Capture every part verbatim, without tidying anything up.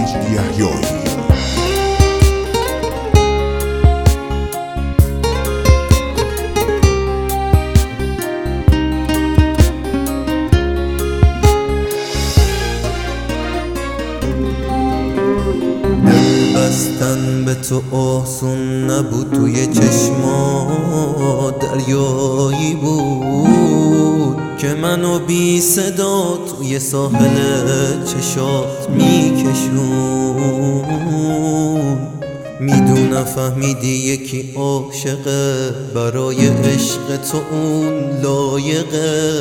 مجدی یحیایی. بستن به تو آسون نبود، توی چشما دریایی بود که منو بی صدا توی ساحل چشات میکشون. میدونم فهمیدی یکی عاشقه، برای عشق تو اون لایقه.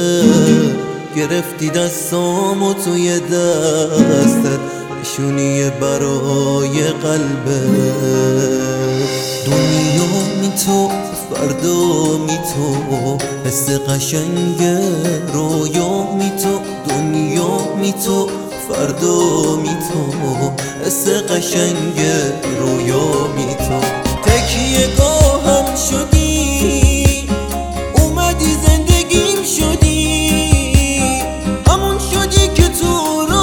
گرفتی دستامو توی دستت، نشونی برای قلبه. دنیا می تو فردا می تو، حس قشنگ رویا می تو. دنیا می تو فردا می تو، حس قشنگ رویا می تو. تکیه گاهم شدی، اومدی زندگیم شدی، همون شدی که تو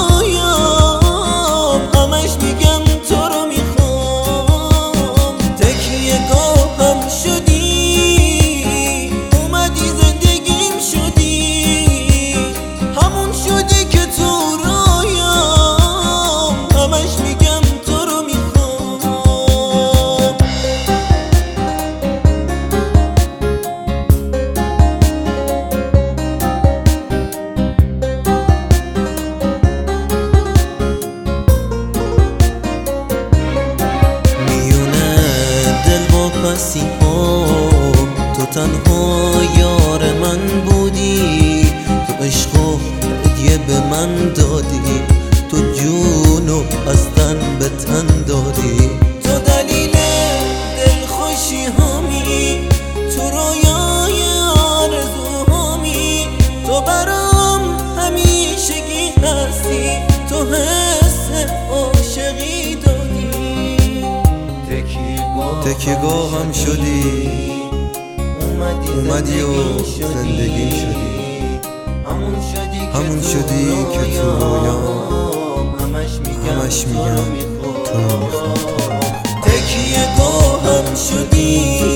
تو تنها یار من بودی، تو عشق و هدیه به من دادی، تو جونو از تن به تن دادی. تو دلیل دلخوشی هامی، تو رویای آرزوهامی، تو برام همیشگی هستی، تو حس عاشقی دادی. تکیه‌گاهم شدی، اومدی و زندگی شدی، همون شدی که تو رویام همش میگم تو رو میخوام. تکیه‌گاهم شدی،